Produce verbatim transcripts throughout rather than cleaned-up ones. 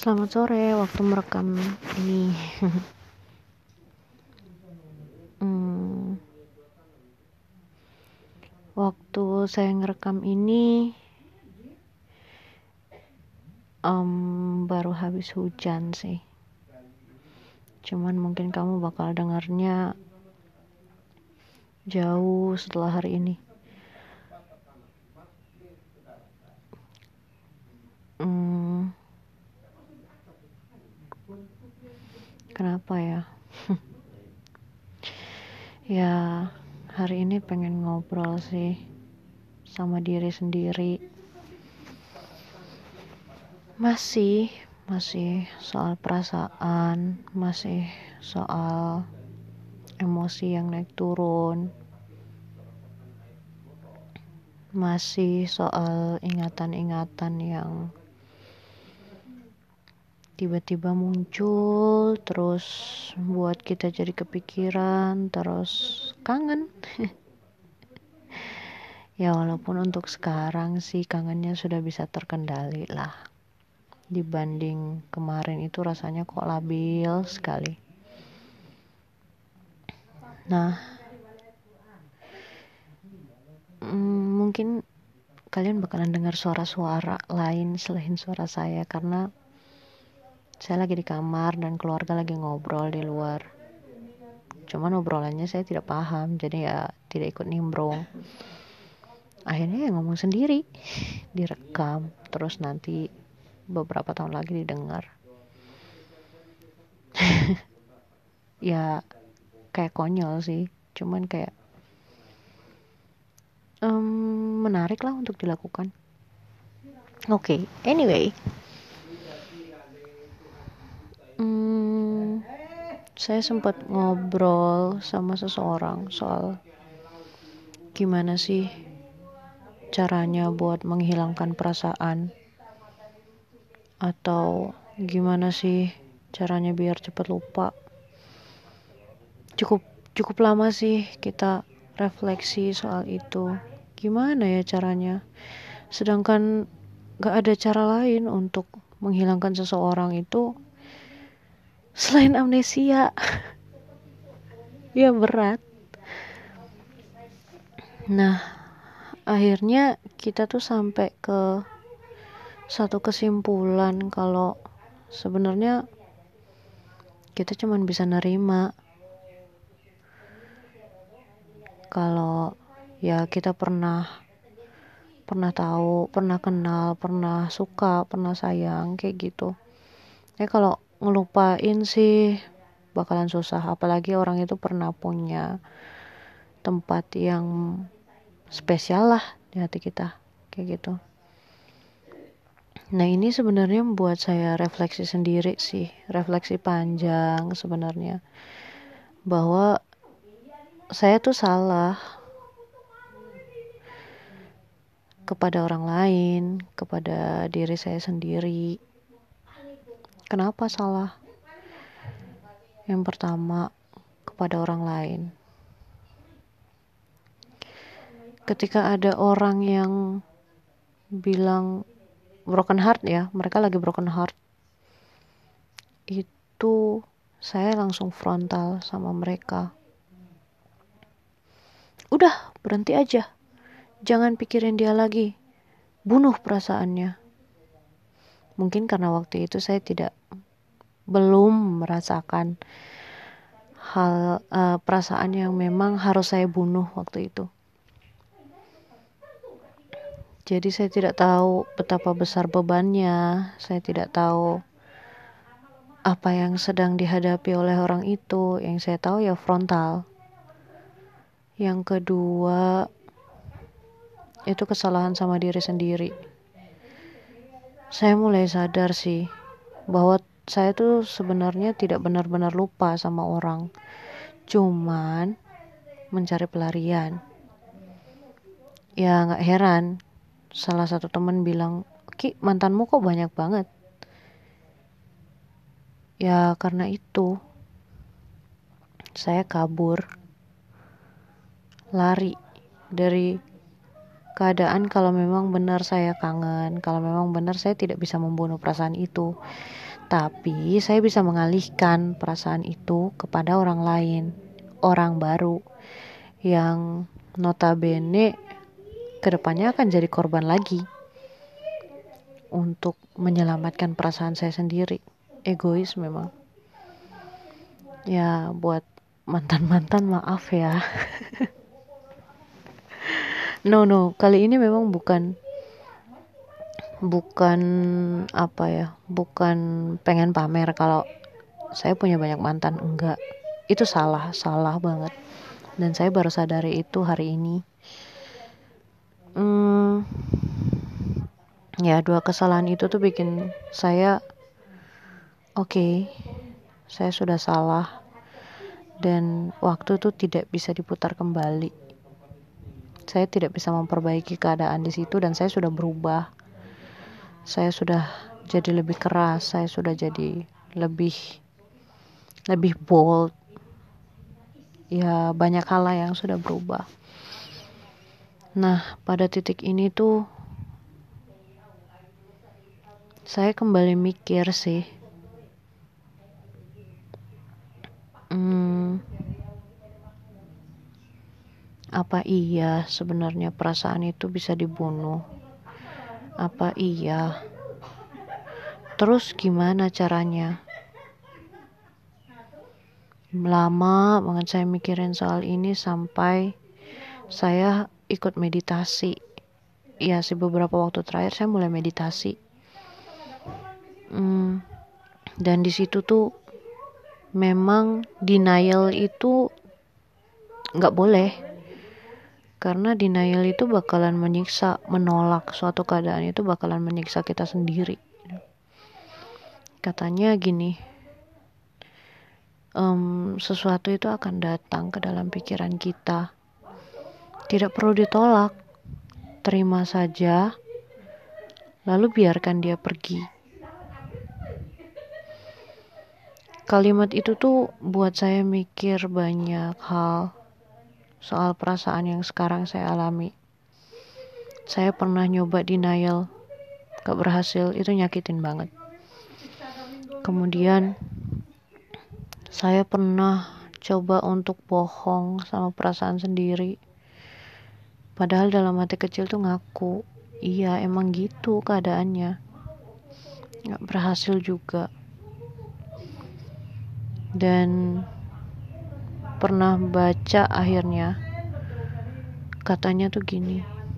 Selamat sore waktu merekam ini. hmm, Waktu saya ngerekam ini um, baru habis hujan sih. Cuman mungkin kamu bakal dengarnya jauh setelah hari ini. Hmm, kenapa ya? Ya, hari ini pengen ngobrol sih sama diri sendiri. Masih, masih soal perasaan, masih soal emosi yang naik turun, masih soal ingatan-ingatan yang tiba-tiba muncul terus buat kita jadi kepikiran, terus kangen. Ya walaupun untuk sekarang sih kangennya sudah bisa terkendali lah. Dibanding kemarin itu rasanya kok labil sekali. Nah, mm, mungkin kalian bakalan dengar suara-suara lain selain suara saya karena saya lagi di kamar dan keluarga lagi ngobrol di luar. Cuman obrolannya saya tidak paham, jadi ya tidak ikut nimbrung. Akhirnya ya ngomong sendiri, direkam, terus nanti beberapa tahun lagi didengar. Ya kayak konyol sih, cuman kayak um, menarik lah untuk dilakukan. Oke, okay, anyway. Hmm, saya sempat ngobrol sama seseorang soal gimana sih caranya buat menghilangkan perasaan, atau gimana sih caranya biar cepat lupa. Cukup cukup lama sih kita refleksi soal itu. Gimana ya caranya? Sedangkan gak ada cara lain untuk menghilangkan seseorang itu selain amnesia. Ya berat. Nah, akhirnya kita tuh sampai ke satu kesimpulan kalau sebenarnya kita cuma bisa nerima kalau ya kita pernah pernah tahu, pernah kenal, pernah suka, pernah sayang kayak gitu. Ya kalau ngelupain sih bakalan susah, apalagi orang itu pernah punya tempat yang spesial lah di hati kita kayak gitu. Nah ini sebenarnya membuat saya refleksi sendiri sih, refleksi panjang sebenarnya, bahwa saya tuh salah kepada orang lain, kepada diri saya sendiri. Kenapa salah? Yang pertama, kepada orang lain. Ketika ada orang yang bilang broken heart ya, mereka lagi broken heart, itu saya langsung frontal sama mereka. Udah, berhenti aja. Jangan pikirin dia lagi. Bunuh perasaannya. Mungkin karena waktu itu saya tidak belum merasakan hal uh, perasaan yang memang harus saya bunuh waktu itu. Jadi saya tidak tahu betapa besar bebannya. Saya tidak tahu apa yang sedang dihadapi oleh orang itu. Yang saya tahu ya frontal. Yang kedua, itu kesalahan sama diri sendiri. Saya mulai sadar sih bahwa saya tuh sebenarnya tidak benar-benar lupa sama orang, cuman mencari pelarian. Ya gak heran, salah satu teman bilang, Ki mantanmu kok banyak banget. Ya karena itu saya kabur, lari dari keadaan kalau memang benar saya kangen, kalau memang benar saya tidak bisa membunuh perasaan itu. Tapi saya bisa mengalihkan perasaan itu kepada orang lain, orang baru yang notabene kedepannya akan jadi korban lagi untuk menyelamatkan perasaan saya sendiri. Egois memang. Ya buat mantan-mantan maaf ya. No no, kali ini memang bukan bukan apa ya, bukan pengen pamer kalau saya punya banyak mantan, enggak. Itu salah, salah banget. Dan saya baru sadari itu hari ini. Hmm, ya dua kesalahan itu tuh bikin saya oke, okay, saya sudah salah dan waktu itu tidak bisa diputar kembali. Saya tidak bisa memperbaiki keadaan di situ dan saya sudah berubah. Saya sudah jadi lebih keras, saya sudah jadi lebih lebih bold. Ya banyak hal lah yang sudah berubah. Nah, pada titik ini tuh saya kembali mikir sih. Hmm, apa iya sebenarnya perasaan itu bisa dibunuh? Apa iya? Terus gimana caranya? Lama banget saya mikirin soal ini sampai saya ikut meditasi. Ya sih beberapa waktu terakhir saya mulai meditasi. Hmm, dan di situ tuh memang denial itu nggak boleh. Karena denial itu bakalan menyiksa, menolak suatu keadaan itu bakalan menyiksa kita sendiri. Katanya gini, um, sesuatu itu akan datang ke dalam pikiran kita. Tidak perlu ditolak, terima saja, lalu biarkan dia pergi. Kalimat itu tuh buat saya mikir banyak hal soal perasaan yang sekarang saya alami. Saya pernah nyoba denial, gak berhasil, itu nyakitin banget. Kemudian saya pernah coba untuk bohong sama perasaan sendiri. Padahal dalam hati kecil tuh ngaku, iya emang gitu keadaannya. Gak berhasil juga. Dan pernah baca akhirnya katanya tuh gini,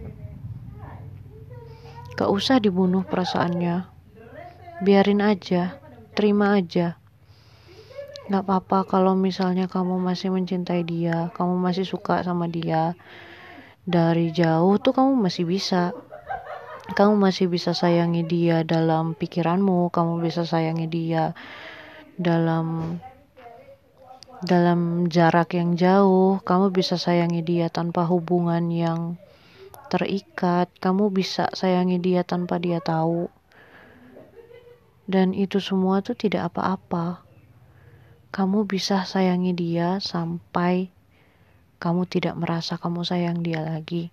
gak usah dibunuh perasaannya, biarin aja, terima aja. Gak apa-apa kalau misalnya kamu masih mencintai dia, kamu masih suka sama dia, dari jauh tuh kamu masih bisa kamu masih bisa sayangi dia dalam pikiranmu, kamu bisa sayangi dia dalam dalam jarak yang jauh, kamu bisa sayangi dia tanpa hubungan yang terikat, kamu bisa sayangi dia tanpa dia tahu. Dan itu semua tuh tidak apa-apa. Kamu bisa sayangi dia sampai kamu tidak merasa kamu sayang dia lagi.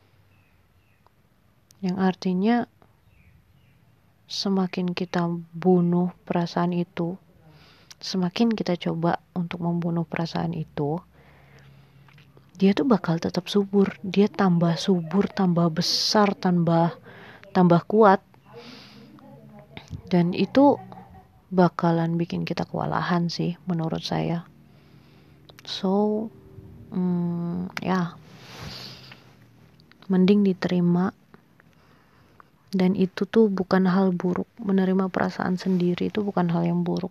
Yang artinya semakin kita bunuh perasaan itu, semakin kita coba untuk membunuh perasaan itu, dia tuh bakal tetap subur. Dia tambah subur, tambah besar, tambah tambah kuat. Dan itu bakalan bikin kita kewalahan sih menurut saya. So, hmm, ya, mending diterima. Dan itu tuh bukan hal buruk. Menerima perasaan sendiri itu bukan hal yang buruk.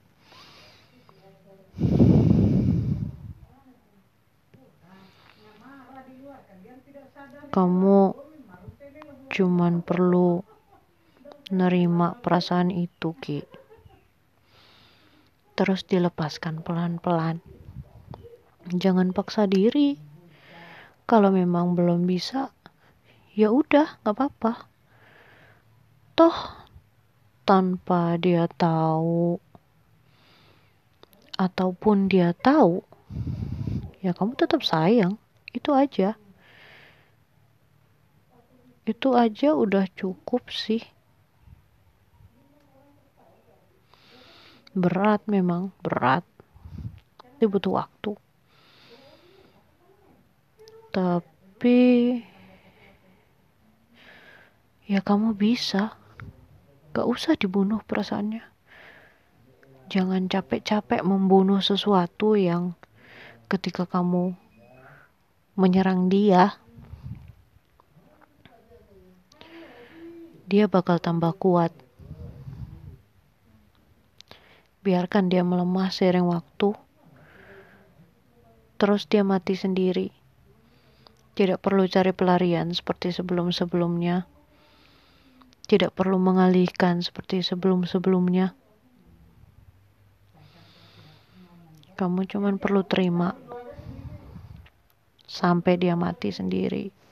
Kamu cuman perlu nerima perasaan itu, Ki. Terus dilepaskan pelan-pelan. Jangan paksa diri. Kalau memang belum bisa, ya udah, gak apa-apa. Toh tanpa dia tahu ataupun dia tahu, ya kamu tetap sayang. Itu aja. Itu aja udah cukup sih. Berat memang, berat. Itu butuh waktu. Tapi ya kamu bisa. Gak usah dibunuh perasaannya. Jangan capek-capek membunuh sesuatu yang ketika kamu menyerang dia, dia bakal tambah kuat. Biarkan dia melemah seiring waktu, terus dia mati sendiri. Tidak perlu cari pelarian seperti sebelum-sebelumnya. Tidak perlu mengalihkan seperti sebelum-sebelumnya. Kamu cuma perlu terima sampai dia mati sendiri.